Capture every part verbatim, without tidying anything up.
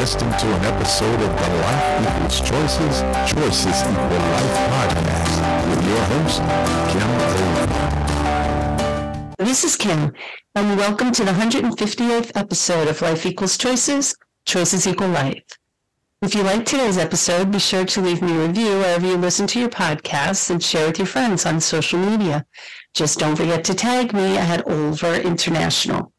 listening to an episode of the Life Equals Choices, Choices Equal Life podcast with your host, Kim Oliver. This is Kim, and welcome to the one hundred fifty-eighth episode of Life Equals Choices, Choices Equal Life. If you like today's episode, be sure to leave me a review wherever you listen to your podcasts and share with your friends on social media. Just don't forget to tag me at Oliver International.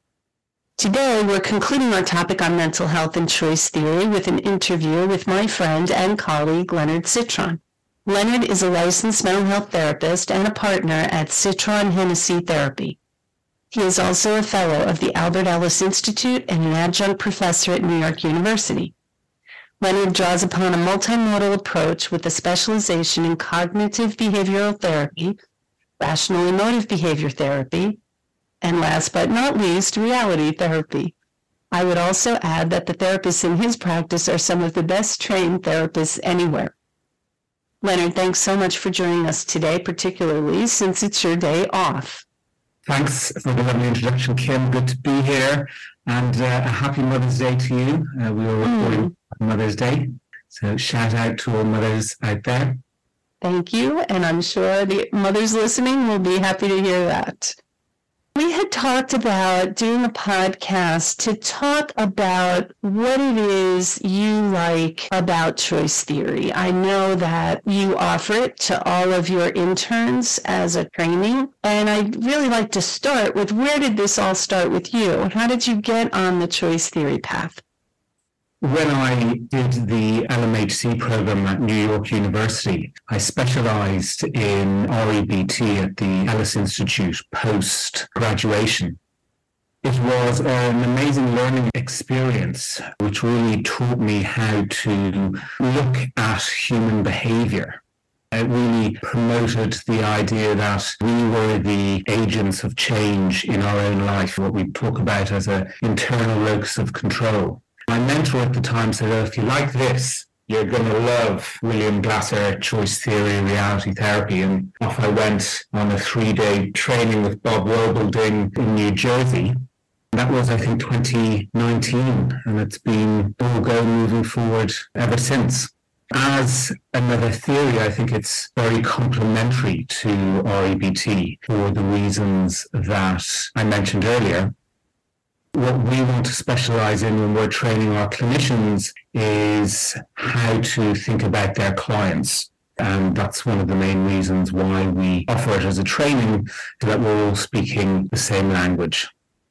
Today, we're concluding our topic on mental health and choice theory with an interview with my friend and colleague, Leonard Citron. Leonard is a licensed mental health therapist and a partner at Citron Hennessy Therapy. He is also a fellow of the Albert Ellis Institute and an adjunct professor at New York University. Leonard draws upon a multimodal approach with a specialization in cognitive behavioral therapy, rational emotive behavior therapy, and last but not least, reality therapy. I would also add that the therapists in his practice are some of the best trained therapists anywhere. Leonard, thanks so much for joining us today, particularly since it's your day off. Thanks for the lovely introduction, Kim. Good to be here, and uh, a happy Mother's Day to you. Uh, we were recording mm. Mother's Day, so shout out to all mothers out there. Thank you, and I'm sure the mothers listening will be happy to hear that. We had talked about doing a podcast to talk about what it is you like about choice theory. I know that you offer it to all of your interns as a training, and I'd really like to start with, where did this all start with you? How did you get on the choice theory path? When I did the L M H C program at New York University, I specialized in R E B T at the Ellis Institute post-graduation. It was an amazing learning experience, which really taught me how to look at human behavior. It really promoted the idea that we were the agents of change in our own life, what we talk about as an internal locus of control. My mentor at the time said, oh, if you like this, you're going to love William Glasser, choice theory, reality therapy. And off I went on a three-day training with Bob Robulding in New Jersey. That was, I think, twenty nineteen, and it's been all go moving forward ever since. As another theory, I think it's very complementary to R E B T for the reasons that I mentioned earlier. What we want to specialize in when we're training our clinicians is how to think about their clients. And that's one of the main reasons why we offer it as a training, so that we're all speaking the same language.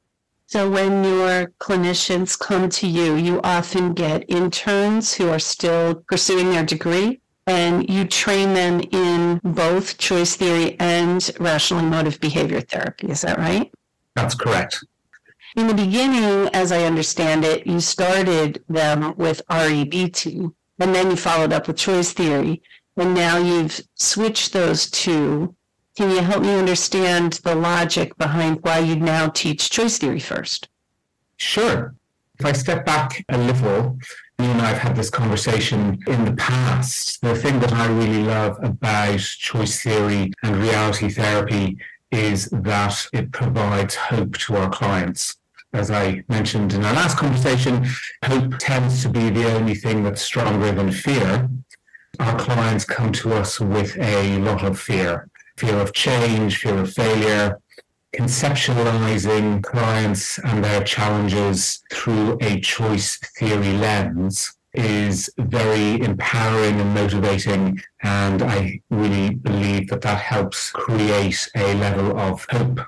So when your clinicians come to you, you often get interns who are still pursuing their degree, and you train them in both choice theory and rational emotive behavior therapy. Is that right? That's correct. In the beginning, as I understand it, you started them with R E B T, and then you followed up with choice theory, and now you've switched those two. Can you help me understand the logic behind why you now teach choice theory first? Sure. If I step back a little, you and I have had this conversation in the past. The thing that I really love about choice theory and reality therapy is that it provides hope to our clients. As I mentioned in our last conversation, hope tends to be the only thing that's stronger than fear. Our clients come to us with a lot of fear. Fear of change, fear of failure. Conceptualizing clients and their challenges through a choice theory lens is very empowering and motivating, and I really believe that that helps create a level of hope.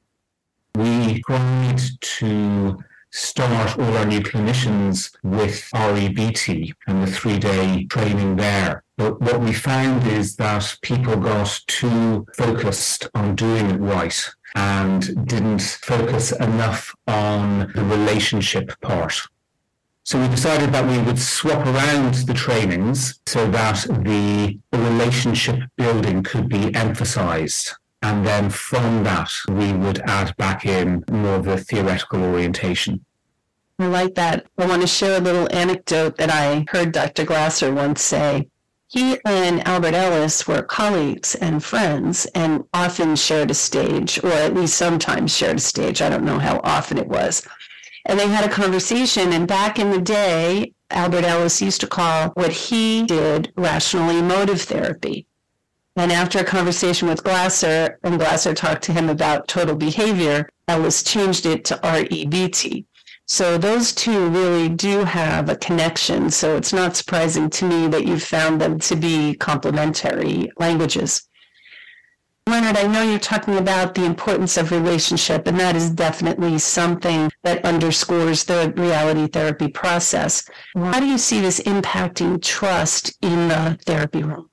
We tried to start all our new clinicians with R E B T and the three-day training there. But what we found is that people got too focused on doing it right and didn't focus enough on the relationship part. So we decided that we would swap around the trainings so that the relationship building could be emphasized. And then from that, we would add back in more of a theoretical orientation. I like that. I want to share a little anecdote that I heard Doctor Glasser once say. He and Albert Ellis were colleagues and friends and often shared a stage, or at least sometimes shared a stage. I don't know how often it was. And they had a conversation. And back in the day, Albert Ellis used to call what he did rational emotive therapy. And after a conversation with Glasser, and Glasser talked to him about total behavior, Ellis changed it to R E B T. So those two really do have a connection. So it's not surprising to me that you've found them to be complementary languages. Leonard, I know you're talking about the importance of relationship, and that is definitely something that underscores the reality therapy process. How do you see this impacting trust in the therapy room?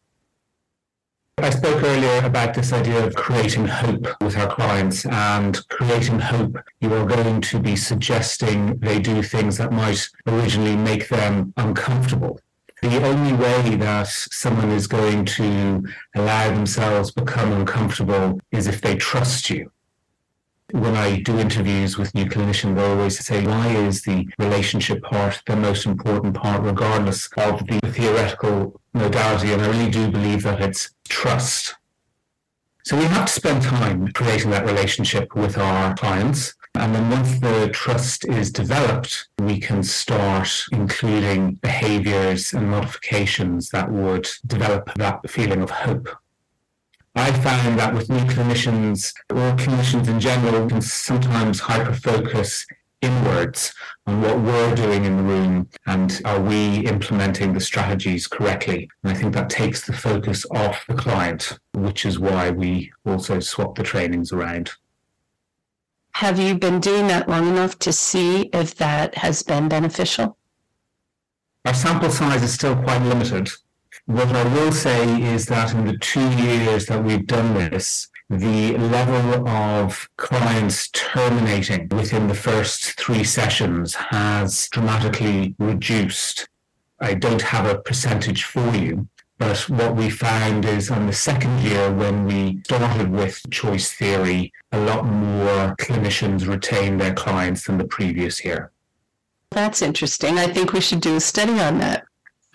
I spoke earlier about this idea of creating hope with our clients, and creating hope, you are going to be suggesting they do things that might originally make them uncomfortable. The only way that someone is going to allow themselves become uncomfortable is if they trust you. When I do interviews with new clinicians, I always say, why is the relationship part the most important part, regardless of the theoretical modality? And I really do believe that it's trust. So we have to spend time creating that relationship with our clients. And then once the trust is developed, we can start including behaviors and modifications that would develop that feeling of hope. I found that with new clinicians, or clinicians in general, can sometimes hyper-focus inwards on what we're doing in the room and are we implementing the strategies correctly. And I think that takes the focus off the client, which is why we also swap the trainings around. Have you been doing that long enough to see if that has been beneficial? Our sample size is still quite limited. What I will say is that in the two years that we've done this, the level of clients terminating within the first three sessions has dramatically reduced. I don't have a percentage for you, but what we found is on the second year, when we started with choice theory, a lot more clinicians retained their clients than the previous year. That's interesting. I think we should do a study on that.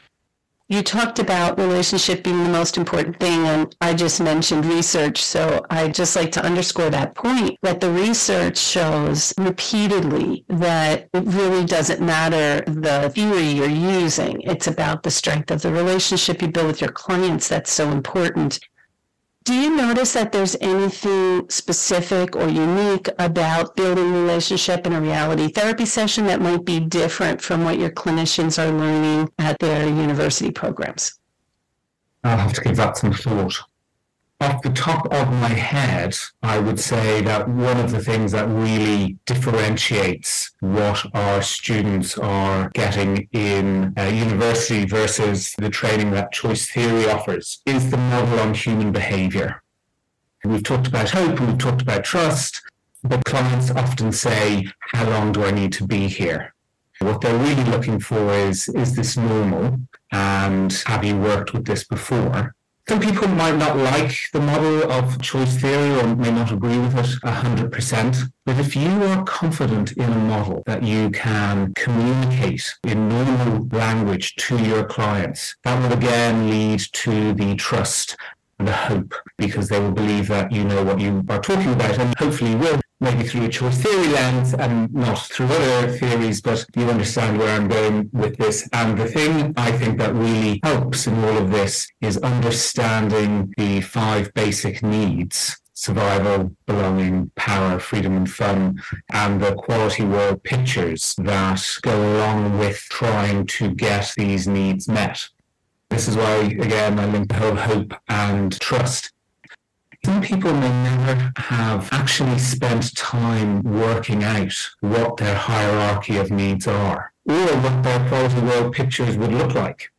You talked about relationship being the most important thing, and I just mentioned research, so I'd just like to underscore that point, that the research shows repeatedly that it really doesn't matter the theory you're using. It's about the strength of the relationship you build with your clients that's so important. Do you notice that there's anything specific or unique about building a relationship in a reality therapy session that might be different from what your clinicians are learning at their university programs? I'll have to give that some thought. Off the top of my head, I would say that one of the things that really differentiates what our students are getting in uh, university versus the training that choice theory offers is the model on human behavior. We've talked about hope, we've talked about trust, but clients often say, how long do I need to be here? What they're really looking for is, is this normal? And have you worked with this before? Some people might not like the model of choice theory or may not agree with it one hundred percent. But if you are confident in a model that you can communicate in normal language to your clients, that will again lead to the trust and the hope, because they will believe that you know what you are talking about, and hopefully will, maybe through a choice theory lens and not through other theories, but you understand where I'm going with this. And the thing I think that really helps in all of this is understanding the five basic needs: survival, belonging, power, freedom and fun, and the quality world pictures that go along with trying to get these needs met. This is why, again, I link the whole hope and trust. Some people may never have actually spent time working out what their hierarchy of needs are, or what their quality world pictures would look like.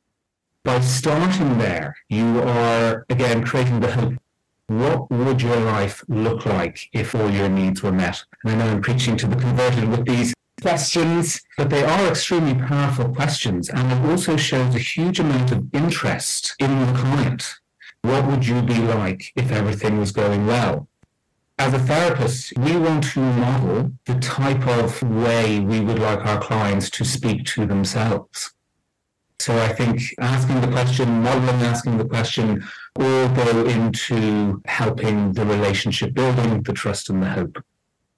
By starting there, you are, again, creating the hope. What would your life look like if all your needs were met? And I know I'm preaching to the converted with these questions, but they are extremely powerful questions, and it also shows a huge amount of interest in the client. What would you be like if everything was going well? As a therapist, we want to model the type of way we would like our clients to speak to themselves. So I think asking the question, modeling asking the question, all go into helping the relationship building, the trust and the hope.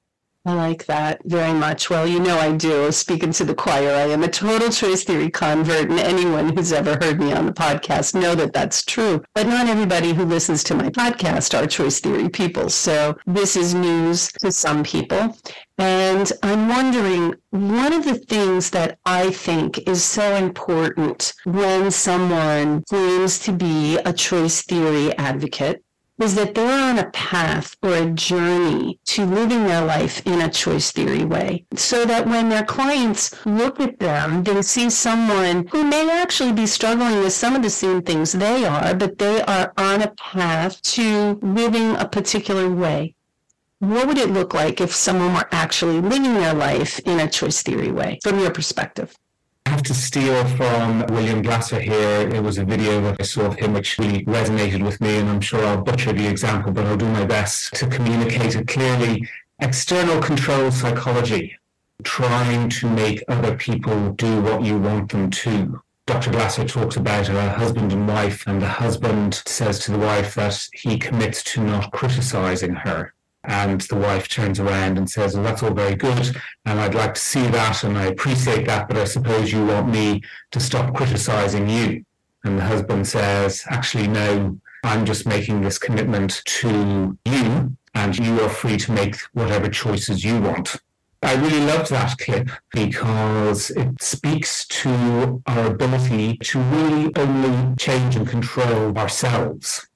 I like that very much. Well, you know I do. Speaking to the choir, I am a total choice theory convert, and anyone who's ever heard me on the podcast know that that's true. But not everybody who listens to my podcast are choice theory people, so this is news to some people. And I'm wondering, one of the things that I think is so important when someone claims to be a choice theory advocate is that they're on a path or a journey to living their life in a choice theory way, so that when their clients look at them, they see someone who may actually be struggling with some of the same things they are, but they are on a path to living a particular way. What would it look like if someone were actually living their life in a choice theory way, from your perspective? I have to steal from William Glasser here. It was a video that I saw of him which really resonated with me, and I'm sure I'll butcher the example, but I'll do my best to communicate it clearly. External control psychology, trying to make other people do what you want them to. Doctor Glasser talks about a husband and wife, and the husband says to the wife that he commits to not criticizing her. And the wife turns around and says, well, that's all very good, and I'd like to see that, and I appreciate that, but I suppose you want me to stop criticizing you. And the husband says, actually, no, I'm just making this commitment to you, and you are free to make whatever choices you want. I really loved that clip because it speaks to our ability to really only change and control ourselves.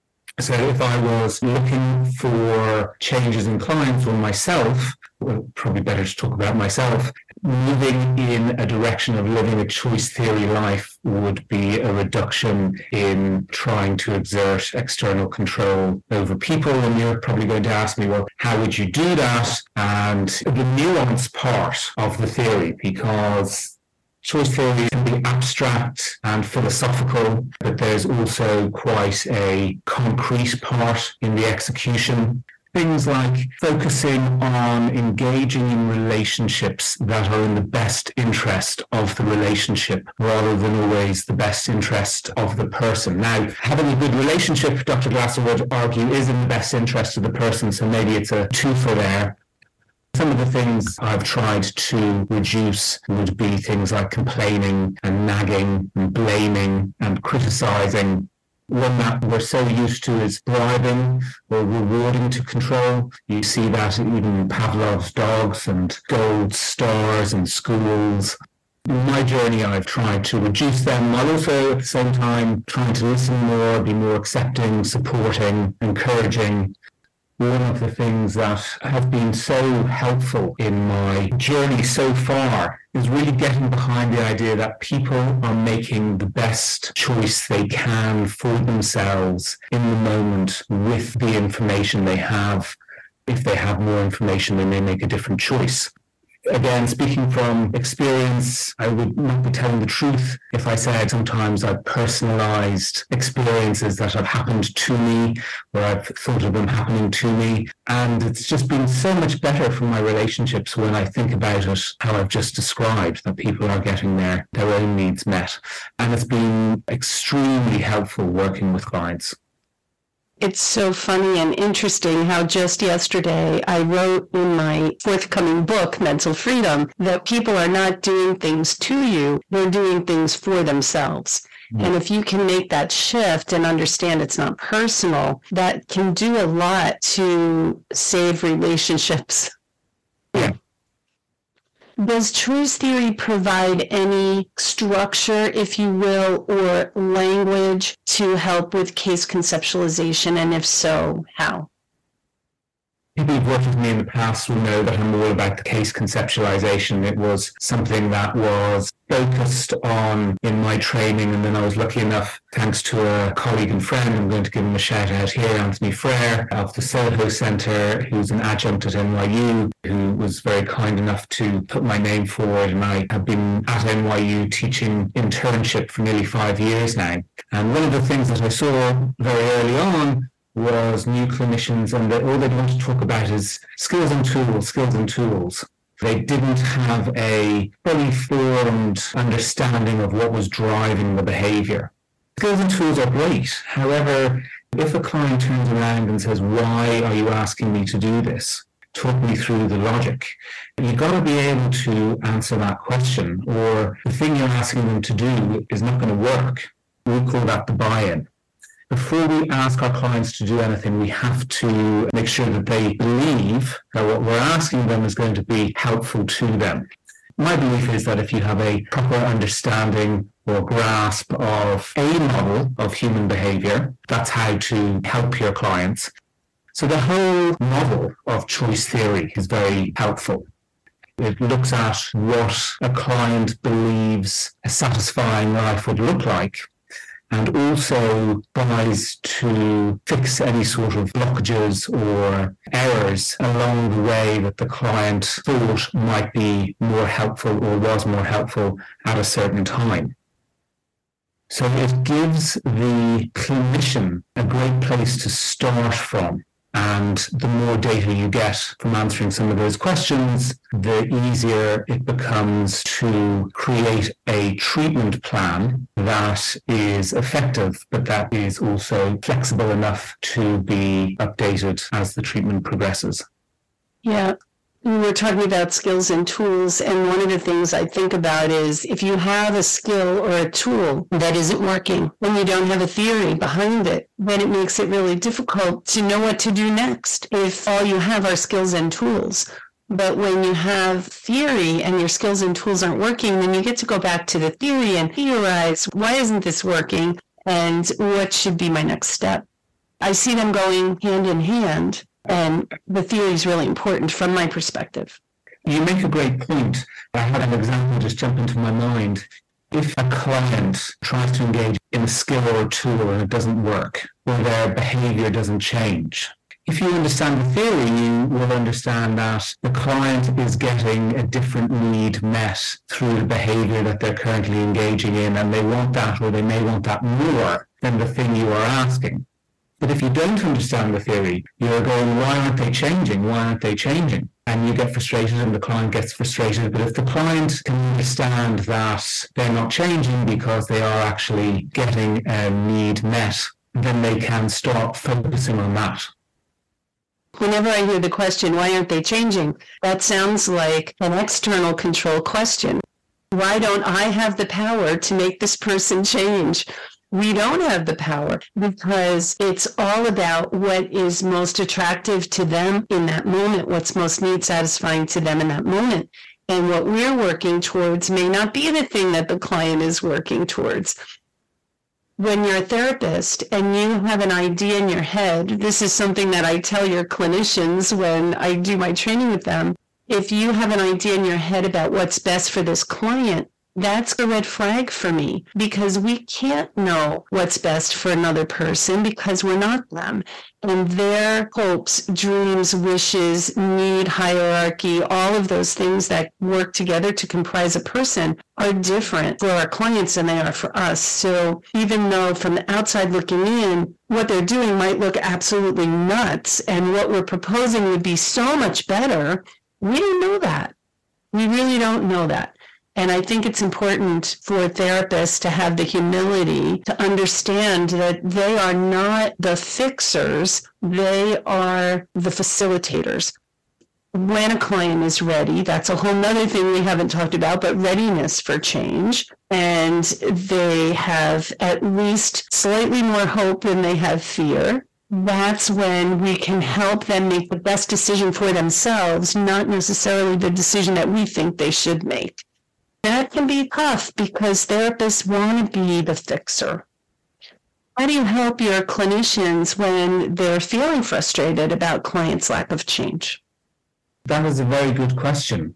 So if I was looking for changes in clients or myself, well, probably better to talk about myself, moving in a direction of living a choice theory life would be a reduction in trying to exert external control over people. And you're probably going to ask me, well, how would you do that? And the nuance part of the theory, because choice theory can be abstract and philosophical, but there's also quite a concrete part in the execution. Things like focusing on engaging in relationships that are in the best interest of the relationship rather than always the best interest of the person. Now, having a good relationship, Doctor Glasser would argue, is in the best interest of the person, so maybe it's a twofer there. Some of the things I've tried to reduce would be things like complaining and nagging and blaming and criticizing. One that we're so used to is bribing or rewarding to control. You see that even in Pavlov's dogs and gold stars in schools. In my journey, I've tried to reduce them while also at the same time trying to listen more, be more accepting, supporting, encouraging. One of the things that have been so helpful in my journey so far is really getting behind the idea that people are making the best choice they can for themselves in the moment with the information they have. If they have more information, they may make a different choice. Again, speaking from experience, I would not be telling the truth if I said sometimes I've personalized experiences that have happened to me, or I've thought of them happening to me. And it's just been so much better for my relationships when I think about it, how I've just described, that people are getting their, their own needs met. And it's been extremely helpful working with clients. It's so funny and interesting how just yesterday I wrote in my forthcoming book, Mental Freedom, that people are not doing things to you, they're doing things for themselves. Mm. And if you can make that shift and understand it's not personal, that can do a lot to save relationships. Yeah. Does choice theory provide any structure, if you will, or language to help with case conceptualization? And if so, how? People who've worked with me in the past will know that I'm all about the case conceptualization. It was something that was focused on in my training, and then I was lucky enough, thanks to a colleague and friend, I'm going to give him a shout out here, Anthony Frere of the Soho Centre, who's an adjunct at N Y U, who was very kind enough to put my name forward, and I have been at N Y U teaching internship for nearly five years now. And one of the things that I saw very early on was new clinicians, and that all they want to talk about is skills and tools, skills and tools. They didn't have a fully formed understanding of what was driving the behavior. Skills and tools are great. However, if a client turns around and says, why are you asking me to do this? talk me through the logic. You've got to be able to answer that question, or the thing you're asking them to do is not going to work. We call that the buy-in. Before we ask our clients to do anything, we have to make sure that they believe that what we're asking them is going to be helpful to them. My belief is that if you have a proper understanding or grasp of a model of human behavior, that's how to help your clients. So the whole model of choice theory is very helpful. It looks at what a client believes a satisfying life would look like, and also tries to fix any sort of blockages or errors along the way that the client thought might be more helpful or was more helpful at a certain time. So it gives the clinician a great place to start from. And the more data you get from answering some of those questions, the easier it becomes to create a treatment plan that is effective, but that is also flexible enough to be updated as the treatment progresses. Yeah. We were talking about skills and tools, and one of the things I think about is if you have a skill or a tool that isn't working, when you don't have a theory behind it, then it makes it really difficult to know what to do next if all you have are skills and tools. But when you have theory and your skills and tools aren't working, then you get to go back to the theory and theorize, why isn't this working, and what should be my next step? I see them going hand in hand. And the theory is really important from my perspective. You make a great point. I had an example just jump into my mind. If a client tries to engage in a skill or a tool and it doesn't work, or their behavior doesn't change, if you understand the theory, you will understand that the client is getting a different need met through the behavior that they're currently engaging in, and they want that, or they may want that more than the thing you are asking. But if you don't understand the theory, you're going, why aren't they changing? Why aren't they changing? And you get frustrated and the client gets frustrated. But if the client can understand that they're not changing because they are actually getting a need met, then they can start focusing on that. Whenever I hear the question, why aren't they changing? That sounds like an external control question. Why don't I have the power to make this person change? We don't have the power because it's all about what is most attractive to them in that moment, what's most need satisfying to them in that moment. And what we're working towards may not be the thing that the client is working towards. When you're a therapist and you have an idea in your head, this is something that I tell your clinicians when I do my training with them. If you have an idea in your head about what's best for this client, that's a red flag for me because we can't know what's best for another person because we're not them. And their hopes, dreams, wishes, need, hierarchy, all of those things that work together to comprise a person are different for our clients than they are for us. So even though from the outside looking in, what they're doing might look absolutely nuts and what we're proposing would be so much better, we don't know that. We really don't know that. And I think it's important for therapists to have the humility to understand that they are not the fixers, they are the facilitators. When a client is ready, that's a whole nother thing we haven't talked about, but readiness for change. And they have at least slightly more hope than they have fear. That's when we can help them make the best decision for themselves, not necessarily the decision that we think they should make. That can be tough because therapists want to be the fixer. How do you help your clinicians when they're feeling frustrated about clients' lack of change? That is a very good question.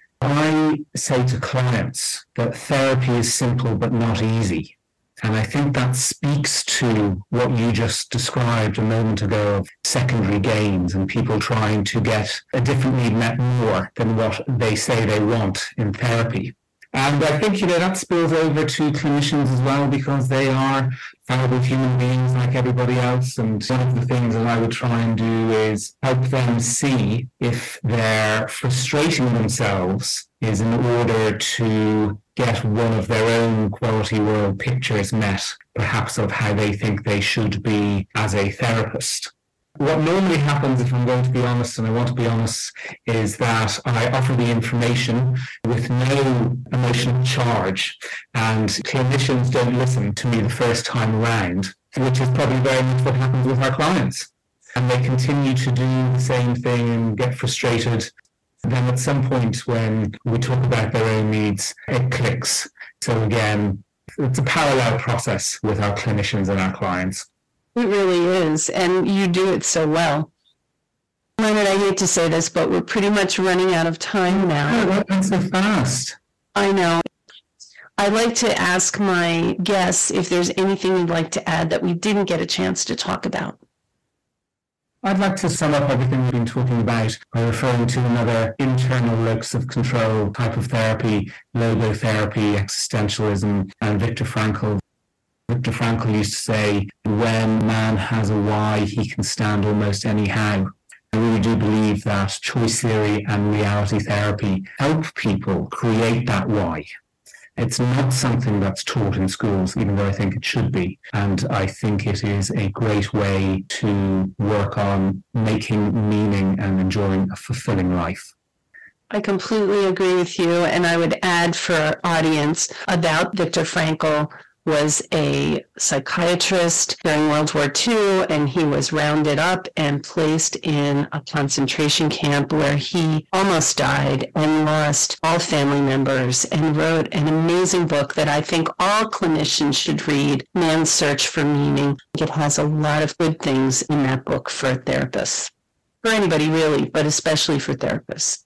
I say to clients that therapy is simple but not easy. And I think that speaks to what you just described a moment ago of secondary gains and people trying to get a different need met more than what they say they want in therapy. And I think, you know, that spills over to clinicians as well because they are fallible human beings like everybody else. And one of the things that I would try and do is help them see if they're frustrating themselves is in order to get one of their own quality world pictures met, perhaps of how they think they should be as a therapist. What normally happens, if I'm going to be honest, and I want to be honest, is that I offer the information with no emotional charge, and clinicians don't listen to me the first time around, which is probably very much what happens with our clients. And they continue to do the same thing and get frustrated. Then at some point when we talk about their own needs, it clicks. So again, it's a parallel process with our clinicians and our clients. It really is, and you do it so well. Leonard, I hate to say this, but we're pretty much running out of time now. Oh, that went so fast. I know. I'd like to ask my guests if there's anything you'd like to add that we didn't get a chance to talk about. I'd like to sum up everything we've been talking about by referring to another internal locus of control type of therapy, logotherapy, existentialism, and Viktor Frankl. Viktor Frankl used to say, when man has a why, he can stand almost anyhow. I really do believe that choice theory and reality therapy help people create that why. It's not something that's taught in schools, even though I think it should be. And I think it is a great way to work on making meaning and enjoying a fulfilling life. I completely agree with you. And I would add for our audience about Viktor Frankl was a psychiatrist during World War Two, and he was rounded up and placed in a concentration camp where he almost died and lost all family members, and wrote an amazing book that I think all clinicians should read, Man's Search for Meaning. It has a lot of good things in that book for therapists, for anybody really, but especially for therapists.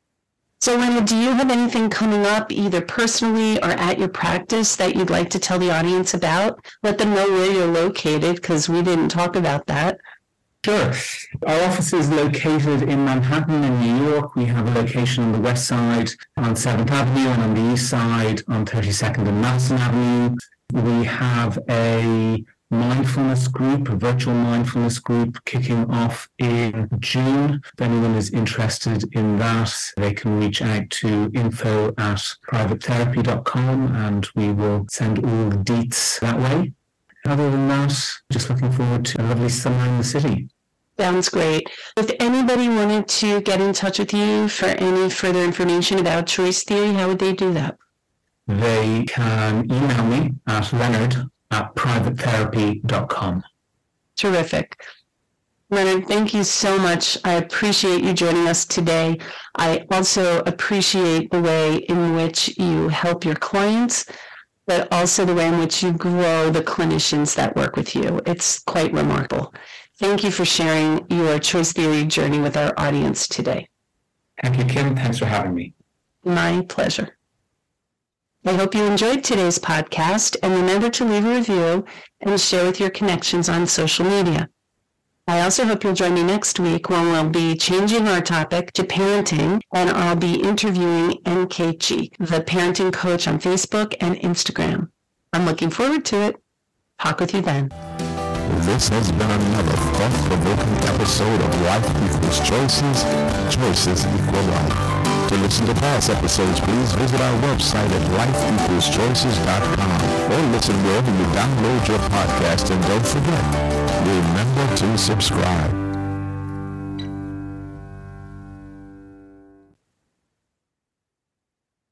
So, Leonard, do you have anything coming up, either personally or at your practice, that you'd like to tell the audience about? Let them know where you're located, because we didn't talk about that. Sure. Our office is located in Manhattan in New York. We have a location on the west side on seventh Avenue, and on the east side on thirty-second and Madison Avenue. We have a mindfulness group, a virtual mindfulness group kicking off in June. If anyone is interested in that, they can reach out to info at private therapy dot com and we will send all the deets that way. Other than that, just looking forward to a lovely summer in the city. Sounds great. If anybody wanted to get in touch with you for any further information about choice theory, how would they do that? They can email me at Leonard at private therapy dot com. Terrific. Leonard, thank you so much. I appreciate you joining us today. I also appreciate the way in which you help your clients, but also the way in which you grow the clinicians that work with you. It's quite remarkable. Thank you for sharing your choice theory journey with our audience today. Thank you, Kim. Thanks for having me. My pleasure. I hope you enjoyed today's podcast, and remember to leave a review and share with your connections on social media. I also hope you'll join me next week when we'll be changing our topic to parenting, and I'll be interviewing N K G, the parenting coach on Facebook and Instagram. I'm looking forward to it. Talk with you then. This has been another thought-provoking episode of Life Equals Choices, Choices Equal Life. To listen to past episodes, please visit our website at life equals choices dot com or listen wherever you download your podcast, and don't forget, remember to subscribe.